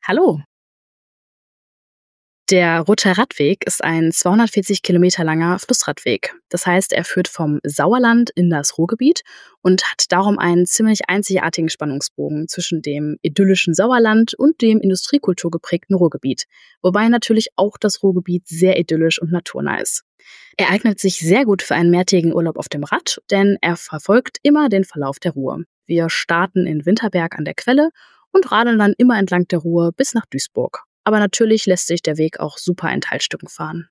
Hallo. Der Roter Radweg ist ein 240 Kilometer langer Flussradweg. Das heißt, er führt vom Sauerland in das Ruhrgebiet und hat darum einen ziemlich einzigartigen Spannungsbogen zwischen dem idyllischen Sauerland und dem industriekulturgeprägten Ruhrgebiet. Wobei natürlich auch das Ruhrgebiet sehr idyllisch und naturnah ist. Er eignet sich sehr gut für einen mehrtägigen Urlaub auf dem Rad, denn er verfolgt immer den Verlauf der Ruhr. Wir starten in Winterberg an der Quelle und radeln dann immer entlang der Ruhr bis nach Duisburg. Aber natürlich lässt sich der Weg auch super in Teilstücken fahren.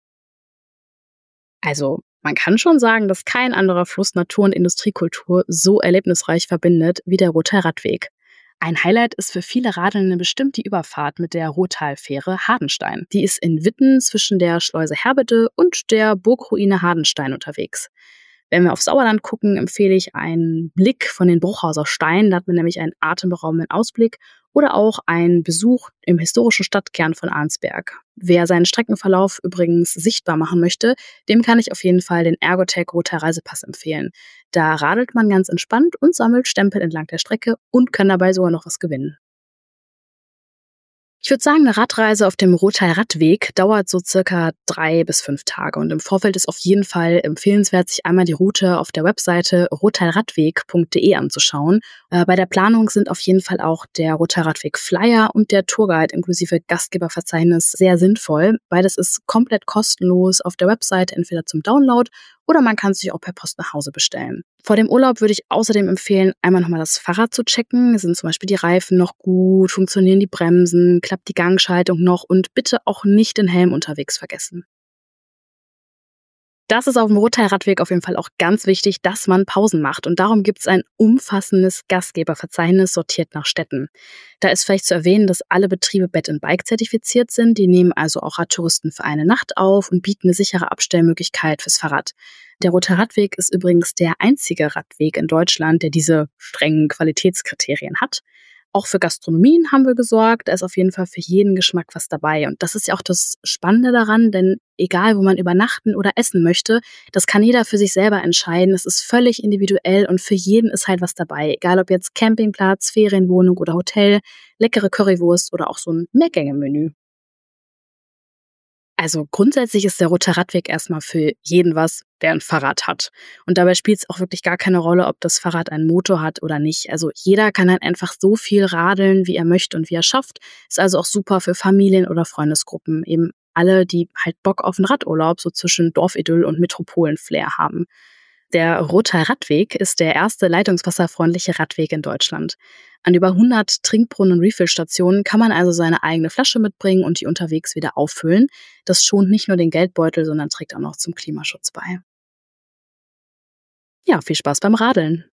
Also, man kann schon sagen, dass kein anderer Fluss Natur und Industriekultur so erlebnisreich verbindet wie der Roter Radweg. Ein Highlight ist für viele Radelnde bestimmt die Überfahrt mit der Ruhrtalfähre Hardenstein. Die ist in Witten zwischen der Schleuse Herbede und der Burgruine Hardenstein unterwegs. Wenn wir auf Sauerland gucken, empfehle ich einen Blick von den Bruchhauser Steinen. Da hat man nämlich einen atemberaubenden Ausblick oder auch einen Besuch im historischen Stadtkern von Arnsberg. Wer seinen Streckenverlauf übrigens sichtbar machen möchte, dem kann ich auf jeden Fall den Ergotec Roter Reisepass empfehlen. Da radelt man ganz entspannt und sammelt Stempel entlang der Strecke und kann dabei sogar noch was gewinnen. Ich würde sagen, eine Radreise auf dem Roter Radweg dauert so circa 3 bis 5 Tage und im Vorfeld ist auf jeden Fall empfehlenswert, sich einmal die Route auf der Webseite roterradweg.de anzuschauen. Bei der Planung sind auf jeden Fall auch der Roter Radweg Flyer und der Tourguide inklusive Gastgeberverzeichnis sehr sinnvoll. Beides ist komplett kostenlos auf der Webseite, entweder zum Download oder man kann es sich auch per Post nach Hause bestellen. Vor dem Urlaub würde ich außerdem empfehlen, einmal nochmal das Fahrrad zu checken. Sind zum Beispiel die Reifen noch gut? Funktionieren die Bremsen? Klappt die Gangschaltung noch? Und bitte auch nicht den Helm unterwegs vergessen. Das ist auf dem Rotteilradweg auf jeden Fall auch ganz wichtig, dass man Pausen macht. Und darum gibt es ein umfassendes Gastgeberverzeichnis sortiert nach Städten. Da ist vielleicht zu erwähnen, dass alle Betriebe Bed and Bike zertifiziert sind. Die nehmen also auch Radtouristen für eine Nacht auf und bieten eine sichere Abstellmöglichkeit fürs Fahrrad. Der Rote Radweg ist übrigens der einzige Radweg in Deutschland, der diese strengen Qualitätskriterien hat. Auch für Gastronomien haben wir gesorgt. Da ist auf jeden Fall für jeden Geschmack was dabei. Und das ist ja auch das Spannende daran, denn egal, wo man übernachten oder essen möchte, das kann jeder für sich selber entscheiden. Es ist völlig individuell und für jeden ist halt was dabei. Egal, ob jetzt Campingplatz, Ferienwohnung oder Hotel, leckere Currywurst oder auch so ein Mehrgänge-Menü. Also grundsätzlich ist der Rote Radweg erstmal für jeden was, der ein Fahrrad hat. Und dabei spielt es auch wirklich gar keine Rolle, ob das Fahrrad einen Motor hat oder nicht. Also jeder kann halt einfach so viel radeln, wie er möchte und wie er schafft. Ist also auch super für Familien oder Freundesgruppen. Eben alle, die halt Bock auf einen Radurlaub so zwischen Dorfidyll und Metropolen-Flair haben. Der Roter Radweg ist der erste leitungswasserfreundliche Radweg in Deutschland. An über 100 Trinkbrunnen und Refill-Stationen kann man also seine eigene Flasche mitbringen und die unterwegs wieder auffüllen. Das schont nicht nur den Geldbeutel, sondern trägt auch noch zum Klimaschutz bei. Ja, viel Spaß beim Radeln.